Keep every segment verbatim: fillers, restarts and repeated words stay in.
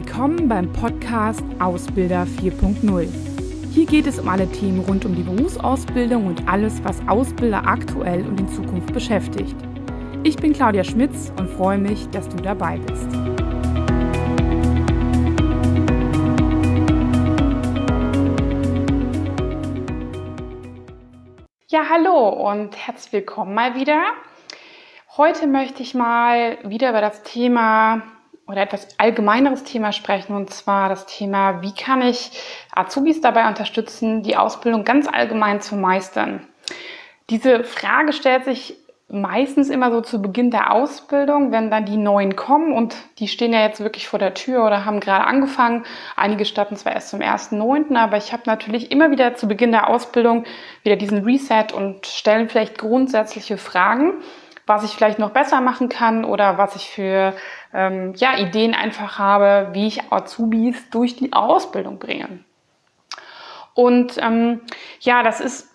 Willkommen beim Podcast Ausbilder vier Punkt null. Hier geht es um alle Themen rund um die Berufsausbildung und alles, was Ausbilder aktuell und in Zukunft beschäftigt. Ich bin Claudia Schmitz und freue mich, dass du dabei bist. Ja, hallo und herzlich willkommen mal wieder. Heute möchte ich mal wieder über das Thema oder etwas allgemeineres Thema sprechen, und zwar das Thema, wie kann ich Azubis dabei unterstützen, die Ausbildung ganz allgemein zu meistern. Diese Frage stellt sich meistens immer so zu Beginn der Ausbildung, wenn dann die Neuen kommen, und die stehen ja jetzt wirklich vor der Tür oder haben gerade angefangen. Einige starten zwar erst zum ersten neunten, aber ich habe natürlich immer wieder zu Beginn der Ausbildung wieder diesen Reset und stellen vielleicht grundsätzliche Fragen, was ich vielleicht noch besser machen kann oder was ich für ähm, ja, Ideen einfach habe, wie ich Azubis durch die Ausbildung bringe. Und ähm, ja, das ist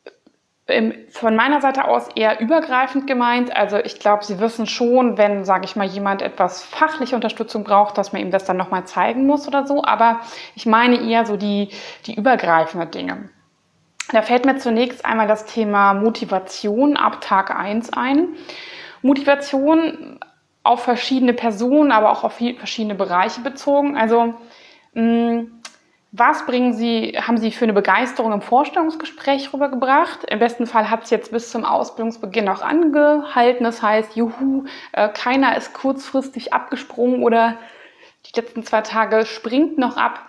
ähm, von meiner Seite aus eher übergreifend gemeint. Also ich glaube, Sie wissen schon, wenn, sage ich mal, jemand etwas fachliche Unterstützung braucht, dass man ihm das dann nochmal zeigen muss oder so. Aber ich meine eher so die, die übergreifenden Dinge. Da fällt mir zunächst einmal das Thema Motivation ab Tag eins ein. Motivation auf verschiedene Personen, aber auch auf verschiedene Bereiche bezogen. Also mh, was bringen Sie, haben Sie für eine Begeisterung im Vorstellungsgespräch rübergebracht? Im besten Fall hat es jetzt bis zum Ausbildungsbeginn auch angehalten. Das heißt, juhu, äh, keiner ist kurzfristig abgesprungen oder die letzten zwei Tage springt noch ab.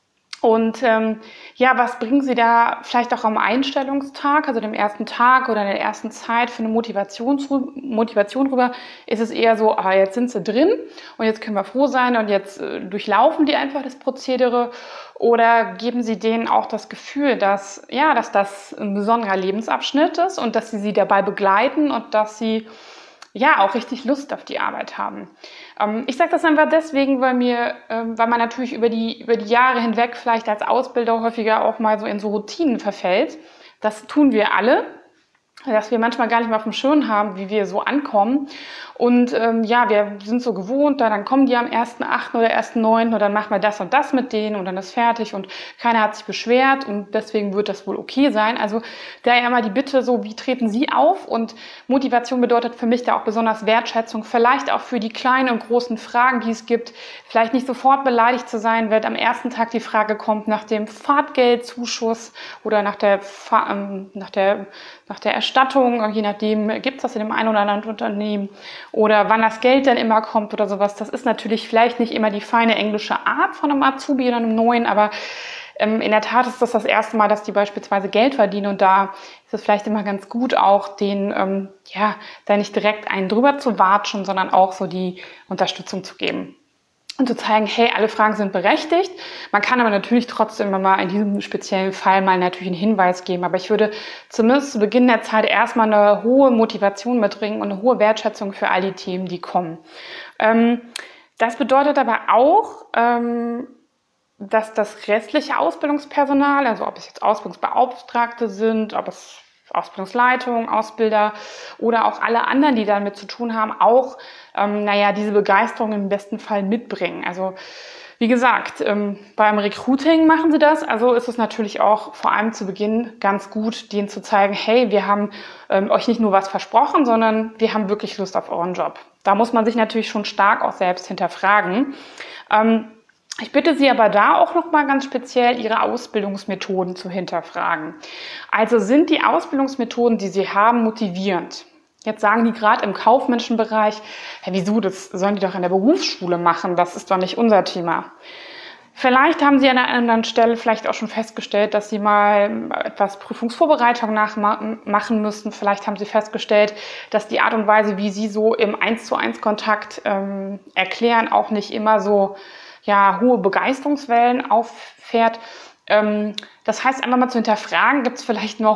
Und ähm, ja, was bringen Sie da vielleicht auch am Einstellungstag, also dem ersten Tag oder in der ersten Zeit für eine Motivation, Motivation rüber? Ist es eher so, ah, jetzt sind sie drin und jetzt können wir froh sein und jetzt äh, durchlaufen die einfach das Prozedere? Oder geben Sie denen auch das Gefühl, dass, ja, dass das ein besonderer Lebensabschnitt ist und dass Sie sie dabei begleiten und dass Sie ja auch richtig Lust auf die Arbeit haben? Ähm, ich sage das einfach deswegen, weil mir, ähm, weil man natürlich über die, über die Jahre hinweg vielleicht als Ausbilder häufiger auch mal so in so Routinen verfällt. Das tun wir alle, dass wir manchmal gar nicht mehr auf dem Schirm haben, wie wir so ankommen. Und ähm, ja, wir sind so gewohnt, da, dann kommen die am ersten achten oder ersten neunten und dann machen wir das und das mit denen und dann ist fertig und keiner hat sich beschwert und deswegen wird das wohl okay sein. Also daher immer die Bitte so, wie treten Sie auf? Und Motivation bedeutet für mich da auch besonders Wertschätzung, vielleicht auch für die kleinen und großen Fragen, die es gibt. Vielleicht nicht sofort beleidigt zu sein, wenn am ersten Tag die Frage kommt nach dem Fahrtgeldzuschuss oder nach der, Fahr- ähm, nach der, nach der Erstattung, je nachdem gibt es das in dem einen oder anderen Unternehmen. Oder wann das Geld dann immer kommt oder sowas. Das ist natürlich vielleicht nicht immer die feine englische Art von einem Azubi oder einem Neuen, aber ähm, in der Tat ist das das erste Mal, dass die beispielsweise Geld verdienen, und da ist es vielleicht immer ganz gut, auch den, ähm, ja, da nicht direkt einen drüber zu watschen, sondern auch so die Unterstützung zu geben. Und zu zeigen, hey, alle Fragen sind berechtigt. Man kann aber natürlich trotzdem mal in diesem speziellen Fall mal natürlich einen Hinweis geben. Aber ich würde zumindest zu Beginn der Zeit erstmal eine hohe Motivation mitbringen und eine hohe Wertschätzung für all die Themen, die kommen. Ähm, das bedeutet aber auch, ähm, dass das restliche Ausbildungspersonal, also ob es jetzt Ausbildungsbeauftragte sind, ob es Ausbildungsleitung, Ausbilder oder auch alle anderen, die damit zu tun haben, auch ähm, naja, diese Begeisterung im besten Fall mitbringen. Also wie gesagt, ähm, beim Recruiting machen sie das, also ist es natürlich auch vor allem zu Beginn ganz gut, denen zu zeigen, hey, wir haben ähm, euch nicht nur was versprochen, sondern wir haben wirklich Lust auf euren Job. Da muss man sich natürlich schon stark auch selbst hinterfragen. Ähm, Ich bitte Sie aber da auch noch mal ganz speziell, Ihre Ausbildungsmethoden zu hinterfragen. Also sind die Ausbildungsmethoden, die Sie haben, motivierend? Jetzt sagen die gerade im kaufmännischen Bereich, ja, wieso, das sollen die doch in der Berufsschule machen, das ist doch nicht unser Thema. Vielleicht haben Sie an einer anderen Stelle vielleicht auch schon festgestellt, dass Sie mal etwas Prüfungsvorbereitung nachmachen müssen. Vielleicht haben Sie festgestellt, dass die Art und Weise, wie Sie so im eins zu eins Kontakt ähm, erklären, auch nicht immer so ja, hohe Begeisterungswellen auffährt. Ähm, das heißt, einfach mal zu hinterfragen, gibt es vielleicht noch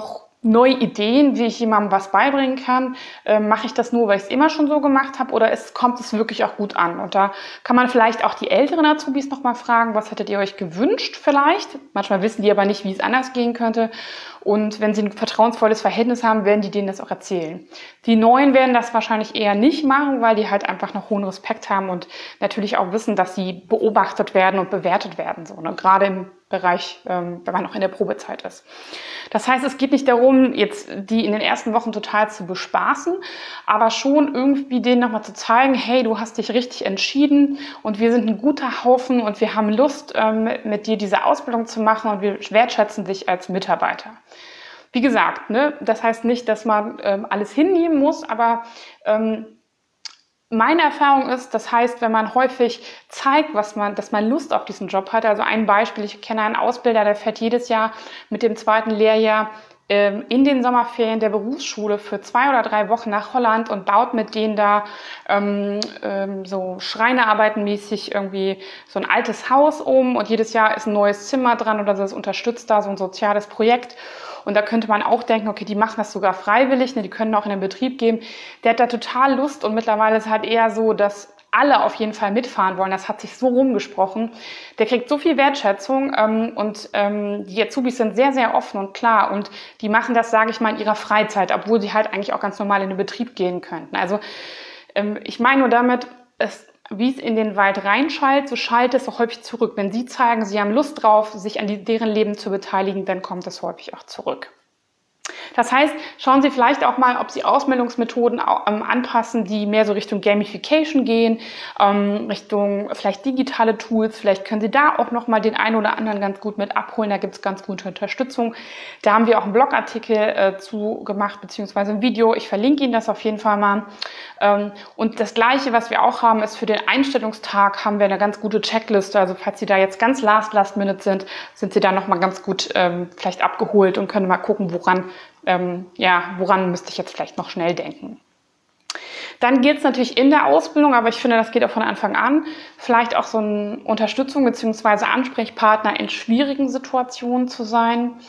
neue Ideen, wie ich jemandem was beibringen kann. Ähm, mache ich das nur, weil ich es immer schon so gemacht habe, oder ist, kommt es wirklich auch gut an? Und da kann man vielleicht auch die älteren Azubis nochmal fragen, was hättet ihr euch gewünscht vielleicht? Manchmal wissen die aber nicht, wie es anders gehen könnte. Und wenn sie ein vertrauensvolles Verhältnis haben, werden die denen das auch erzählen. Die Neuen werden das wahrscheinlich eher nicht machen, weil die halt einfach noch hohen Respekt haben und natürlich auch wissen, dass sie beobachtet werden und bewertet werden. So, ne? Gerade im Bereich, ähm, wenn man noch in der Probezeit ist. Das heißt, es geht nicht darum, jetzt die in den ersten Wochen total zu bespaßen, aber schon irgendwie denen nochmal zu zeigen, hey, du hast dich richtig entschieden und wir sind ein guter Haufen und wir haben Lust, ähm, mit dir diese Ausbildung zu machen und wir wertschätzen dich als Mitarbeiter. Wie gesagt, ne, das heißt nicht, dass man ähm, alles hinnehmen muss, aber ähm, meine Erfahrung ist, das heißt, wenn man häufig zeigt, was man, dass man Lust auf diesen Job hat. Also ein Beispiel, ich kenne einen Ausbilder, der fährt jedes Jahr mit dem zweiten Lehrjahr ähm, in den Sommerferien der Berufsschule für zwei oder drei Wochen nach Holland und baut mit denen da ähm, ähm, so Schreinerarbeitenmäßig irgendwie so ein altes Haus um und jedes Jahr ist ein neues Zimmer dran oder das unterstützt da so ein soziales Projekt. Und da könnte man auch denken, okay, die machen das sogar freiwillig, ne, die können auch in den Betrieb gehen. Der hat da total Lust und mittlerweile ist es halt eher so, dass alle auf jeden Fall mitfahren wollen. Das hat sich so rumgesprochen. Der kriegt so viel Wertschätzung ähm, und ähm, die Azubis sind sehr, sehr offen und klar und die machen das, sage ich mal, in ihrer Freizeit, obwohl sie halt eigentlich auch ganz normal in den Betrieb gehen könnten. Also ähm, ich meine nur damit, es wie es in den Wald reinschallt, so schallt es auch häufig zurück. Wenn Sie zeigen, Sie haben Lust drauf, sich an die, deren Leben zu beteiligen, dann kommt es häufig auch zurück. Das heißt, schauen Sie vielleicht auch mal, ob Sie Ausmeldungsmethoden ähm, anpassen, die mehr so Richtung Gamification gehen, ähm, Richtung vielleicht digitale Tools. Vielleicht können Sie da auch noch mal den einen oder anderen ganz gut mit abholen. Da gibt es ganz gute Unterstützung. Da haben wir auch einen Blogartikel äh, zu gemacht, beziehungsweise ein Video. Ich verlinke Ihnen das auf jeden Fall mal. Ähm, und das Gleiche, was wir auch haben, ist für den Einstellungstag haben wir eine ganz gute Checkliste. Also falls Sie da jetzt ganz last, last minute sind, sind Sie da noch mal ganz gut ähm, vielleicht abgeholt und können mal gucken, woran Ähm, ja, woran müsste ich jetzt vielleicht noch schnell denken. Dann geht es natürlich in der Ausbildung, aber ich finde, das geht auch von Anfang an, vielleicht auch so eine Unterstützung bzw. Ansprechpartner in schwierigen Situationen zu sein.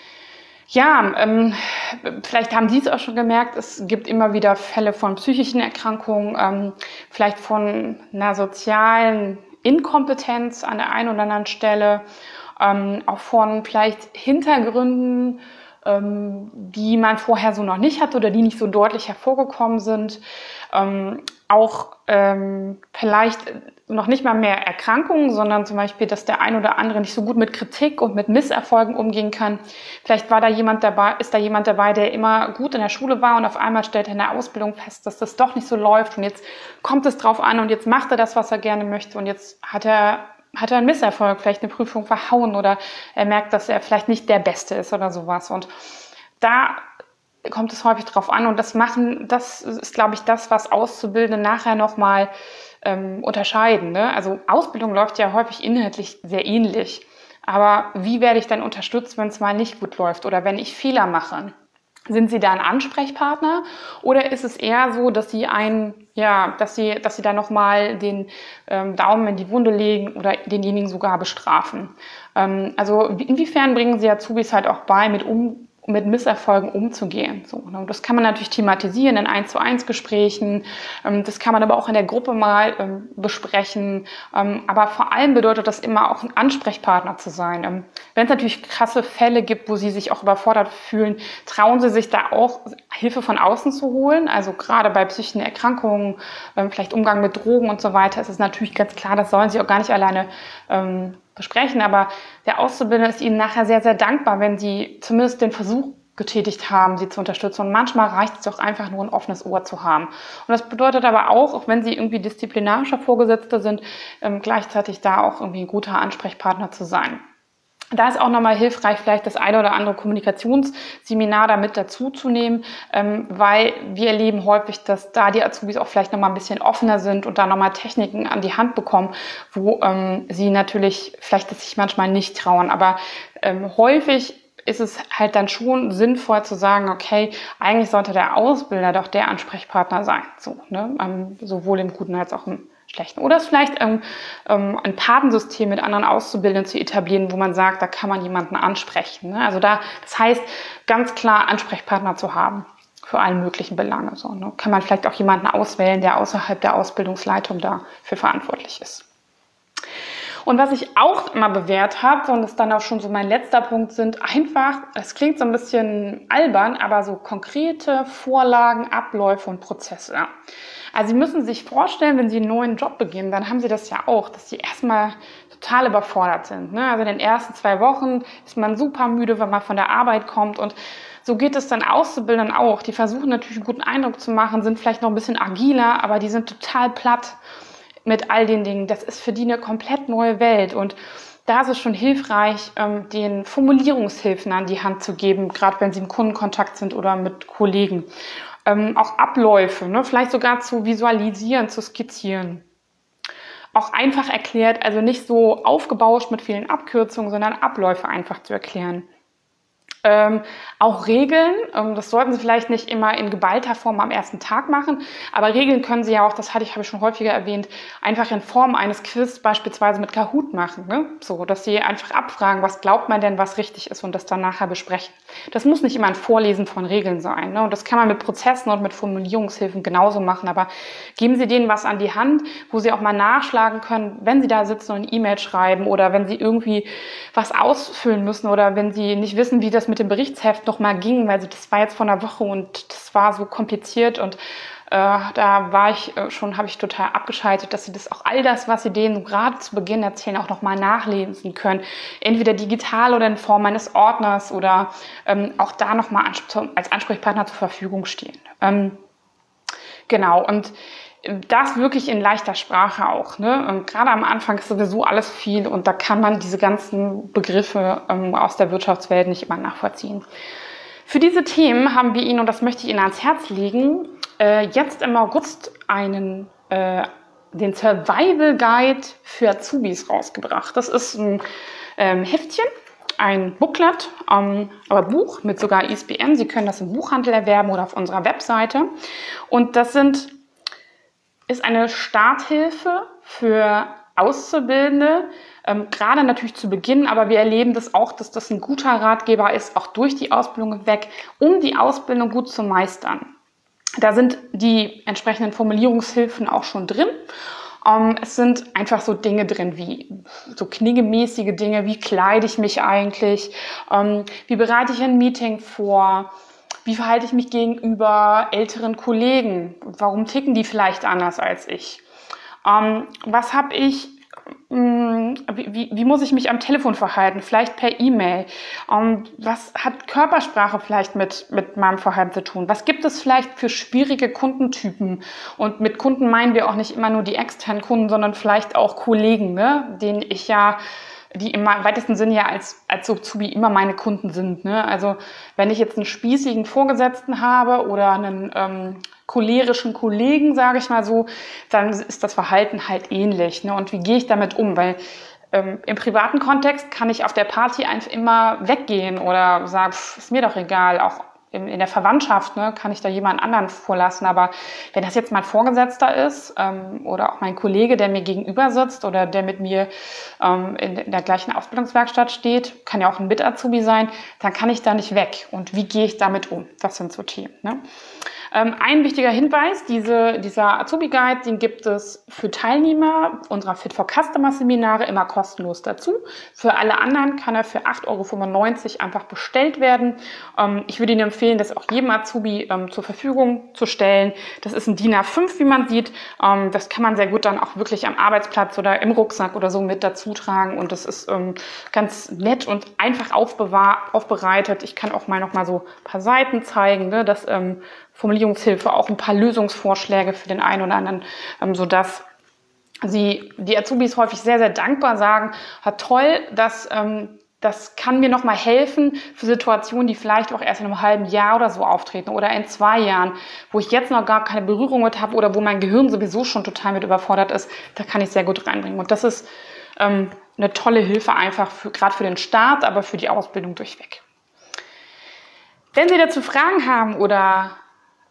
Ja, ähm, vielleicht haben Sie es auch schon gemerkt, es gibt immer wieder Fälle von psychischen Erkrankungen, ähm, vielleicht von einer sozialen Inkompetenz an der einen oder anderen Stelle, ähm, auch von vielleicht Hintergründen, die man vorher so noch nicht hatte oder die nicht so deutlich hervorgekommen sind. Ähm, auch ähm, vielleicht noch nicht mal mehr Erkrankungen, sondern zum Beispiel, dass der ein oder andere nicht so gut mit Kritik und mit Misserfolgen umgehen kann. Vielleicht war da jemand dabei, ist da jemand dabei, der immer gut in der Schule war und auf einmal stellt er in der Ausbildung fest, dass das doch nicht so läuft und jetzt kommt es drauf an und jetzt macht er das, was er gerne möchte und jetzt hat er hat er einen Misserfolg, vielleicht eine Prüfung verhauen oder er merkt, dass er vielleicht nicht der Beste ist oder sowas. Und da kommt es häufig drauf an und das machen, das ist, glaube ich, das, was Auszubildende nachher nochmal ähm, unterscheiden. Ne? Also Ausbildung läuft ja häufig inhaltlich sehr ähnlich. Aber wie werde ich dann unterstützt, wenn es mal nicht gut läuft oder wenn ich Fehler mache? Sind Sie da ein Ansprechpartner oder ist es eher so, dass Sie ein, ja, dass Sie, dass Sie da nochmal den ähm, Daumen in die Wunde legen oder denjenigen sogar bestrafen? Ähm, also inwiefern bringen Sie Azubis halt auch bei, mit um mit Misserfolgen umzugehen. So, ne? Das kann man natürlich thematisieren in eins zu eins Gesprächen, ähm, das kann man aber auch in der Gruppe mal ähm, besprechen, ähm, aber vor allem bedeutet das immer auch ein Ansprechpartner zu sein. Ähm, wenn es natürlich krasse Fälle gibt, wo Sie sich auch überfordert fühlen, trauen Sie sich da auch Hilfe von außen zu holen, also gerade bei psychischen Erkrankungen, ähm, vielleicht Umgang mit Drogen und so weiter, ist es natürlich ganz klar, das sollen Sie auch gar nicht alleine ähm, besprechen, aber der Auszubildende ist Ihnen nachher sehr, sehr dankbar, wenn Sie zumindest den Versuch getätigt haben, Sie zu unterstützen. Und manchmal reicht es doch einfach nur, ein offenes Ohr zu haben. Und das bedeutet aber auch, auch wenn Sie irgendwie disziplinarischer Vorgesetzte sind, ähm, gleichzeitig da auch irgendwie ein guter Ansprechpartner zu sein. Da ist auch nochmal hilfreich, vielleicht das eine oder andere Kommunikationsseminar damit dazuzunehmen, ähm, weil wir erleben häufig, dass da die Azubis auch vielleicht nochmal ein bisschen offener sind und da nochmal Techniken an die Hand bekommen, wo ähm, sie natürlich vielleicht sich manchmal nicht trauen. Aber ähm, häufig ist es halt dann schon sinnvoll zu sagen, okay, eigentlich sollte der Ausbilder doch der Ansprechpartner sein, so, ne? ähm, sowohl im Guten als auch im schlechten. Oder es vielleicht ähm, ähm, ein Patensystem mit anderen Auszubildenden zu etablieren, wo man sagt, da kann man jemanden ansprechen. Ne? Also da, das heißt, ganz klar Ansprechpartner zu haben für alle möglichen Belange. So, ne? Kann man vielleicht auch jemanden auswählen, der außerhalb der Ausbildungsleitung dafür verantwortlich ist. Und was ich auch immer bewährt habe, und das ist dann auch schon so mein letzter Punkt, sind einfach, es klingt so ein bisschen albern, aber so konkrete Vorlagen, Abläufe und Prozesse. Also Sie müssen sich vorstellen, wenn Sie einen neuen Job beginnen, dann haben Sie das ja auch, dass Sie erstmal total überfordert sind. Ne? Also in den ersten zwei Wochen ist man super müde, wenn man von der Arbeit kommt, und so geht es dann Auszubildenden auch. Die versuchen natürlich einen guten Eindruck zu machen, sind vielleicht noch ein bisschen agiler, aber die sind total platt mit all den Dingen. Das ist für die eine komplett neue Welt, und da ist es schon hilfreich, den Formulierungshilfen an die Hand zu geben, gerade wenn sie im Kundenkontakt sind oder mit Kollegen. Auch Abläufe, ne? Vielleicht sogar zu visualisieren, zu skizzieren. Auch einfach erklärt, also nicht so aufgebauscht mit vielen Abkürzungen, sondern Abläufe einfach zu erklären. Ähm, auch Regeln, ähm, das sollten Sie vielleicht nicht immer in geballter Form am ersten Tag machen, aber Regeln können Sie ja auch, das hatte ich, habe ich schon häufiger erwähnt, einfach in Form eines Quiz beispielsweise mit Kahoot machen, ne? So, dass Sie einfach abfragen, was glaubt man denn, was richtig ist, und das dann nachher besprechen. Das muss nicht immer ein Vorlesen von Regeln sein, ne? Und das kann man mit Prozessen und mit Formulierungshilfen genauso machen, aber geben Sie denen was an die Hand, wo Sie auch mal nachschlagen können, wenn Sie da sitzen und eine E-Mail schreiben oder wenn Sie irgendwie was ausfüllen müssen oder wenn Sie nicht wissen, wie das mit dem Berichtsheft noch mal ging, weil das war jetzt vor einer Woche und das war so kompliziert, und äh, da war ich äh, schon, habe ich total abgeschaltet, dass sie das auch all das, was sie denen gerade zu Beginn erzählen, auch noch mal nachlesen können. Entweder digital oder in Form eines Ordners oder ähm, auch da noch mal als Ansprechpartner zur Verfügung stehen. Ähm, genau, und das wirklich in leichter Sprache auch. Ne? Und gerade am Anfang ist sowieso alles viel, und da kann man diese ganzen Begriffe ähm, aus der Wirtschaftswelt nicht immer nachvollziehen. Für diese Themen haben wir Ihnen, und das möchte ich Ihnen ans Herz legen, äh, jetzt im August einen, äh, den Survival Guide für Azubis rausgebracht. Das ist ein ähm, Heftchen, ein Booklet, ähm, aber Buch mit sogar I S B N. Sie können das im Buchhandel erwerben oder auf unserer Webseite. Und das sind ist eine Starthilfe für Auszubildende, ähm, gerade natürlich zu Beginn, aber wir erleben das auch, dass das ein guter Ratgeber ist, auch durch die Ausbildung hinweg, um die Ausbildung gut zu meistern. Da sind die entsprechenden Formulierungshilfen auch schon drin. Ähm, es sind einfach so Dinge drin wie so kniegemäßige Dinge, wie kleide ich mich eigentlich, ähm, wie bereite ich ein Meeting vor, wie verhalte ich mich gegenüber älteren Kollegen? Warum ticken die vielleicht anders als ich? Ähm, was habe ich, mh, wie, wie muss ich mich am Telefon verhalten? Vielleicht per E-Mail. Ähm, was hat Körpersprache vielleicht mit, mit meinem Verhalten zu tun? Was gibt es vielleicht für schwierige Kundentypen? Und mit Kunden meinen wir auch nicht immer nur die externen Kunden, sondern vielleicht auch Kollegen, ne? Denen ich ja die im weitesten Sinne ja als, als Azubi immer meine Kunden sind. Ne? Also wenn ich jetzt einen spießigen Vorgesetzten habe oder einen ähm, cholerischen Kollegen, sage ich mal so, dann ist das Verhalten halt ähnlich. Ne? Und wie gehe ich damit um? Weil ähm, im privaten Kontext kann ich auf der Party einfach immer weggehen oder sagen, pff, ist mir doch egal, auch in, in der Verwandtschaft, ne, kann ich da jemand anderen vorlassen. Aber wenn das jetzt mein Vorgesetzter ist ähm, oder auch mein Kollege, der mir gegenüber sitzt oder der mit mir ähm, in, in der gleichen Ausbildungswerkstatt steht, kann ja auch ein Mit-Azubi sein, dann kann ich da nicht weg. Und wie gehe ich damit um? Das sind so Themen. Ne? Ähm, ein wichtiger Hinweis, diese, dieser Azubi-Guide, den gibt es für Teilnehmer unserer Fit for Customer Seminare immer kostenlos dazu. Für alle anderen kann er für acht Euro fünfundneunzig einfach bestellt werden. Ähm, ich würde Ihnen empfehlen, das auch jedem Azubi ähm, zur Verfügung zu stellen. Das ist ein D I N A fünf, wie man sieht. Ähm, das kann man sehr gut dann auch wirklich am Arbeitsplatz oder im Rucksack oder so mit dazu tragen. Und das ist ähm, ganz nett und einfach aufbewahr- aufbereitet. Ich kann auch mal noch mal so ein paar Seiten zeigen, ne, dass ähm, Formulierungshilfe, auch ein paar Lösungsvorschläge für den einen oder anderen, ähm, sodass sie, die Azubis häufig sehr, sehr dankbar sagen, hat toll, dass, ähm, das kann mir nochmal helfen für Situationen, die vielleicht auch erst in einem halben Jahr oder so auftreten oder in zwei Jahren, wo ich jetzt noch gar keine Berührung mit habe oder wo mein Gehirn sowieso schon total mit überfordert ist, da kann ich sehr gut reinbringen. Und das ist ähm, eine tolle Hilfe einfach, für, gerade für den Start, aber für die Ausbildung durchweg. Wenn Sie dazu Fragen haben oder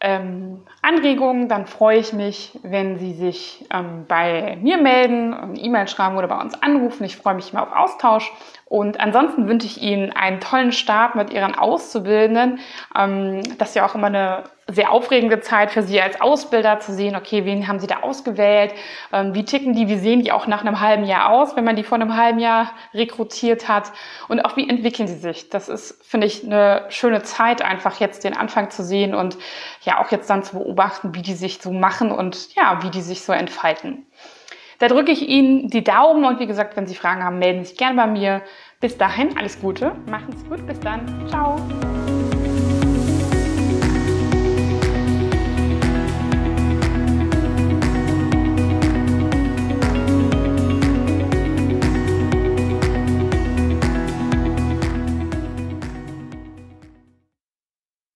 ähm, Anregungen, dann freue ich mich, wenn Sie sich ähm, bei mir melden, eine E-Mail schreiben oder bei uns anrufen. Ich freue mich immer auf Austausch. Und ansonsten wünsche ich Ihnen einen tollen Start mit Ihren Auszubildenden. Ähm, das ist ja auch immer eine sehr aufregende Zeit für Sie als Ausbilder zu sehen, okay, wen haben Sie da ausgewählt, ähm, wie ticken die, wie sehen die auch nach einem halben Jahr aus, wenn man die vor einem halben Jahr rekrutiert hat und auch wie entwickeln sie sich. Das ist, finde ich, eine schöne Zeit, einfach jetzt den Anfang zu sehen und ja auch jetzt dann zu beobachten, wie die sich so machen und ja, wie die sich so entfalten. Da drücke ich Ihnen die Daumen und wie gesagt, wenn Sie Fragen haben, melden Sie sich gerne bei mir. Bis dahin, alles Gute, machen Sie es gut, bis dann, ciao.